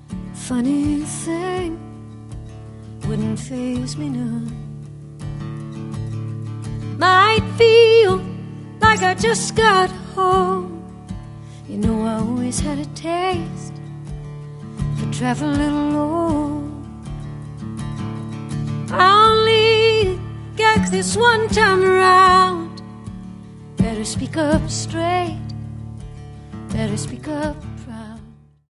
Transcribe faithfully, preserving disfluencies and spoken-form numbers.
Funny thing, wouldn't faze me none. Might feel like I just got home. You know I always had a taste for traveling alone. I only got this one time around. Better speak up straight, better speak up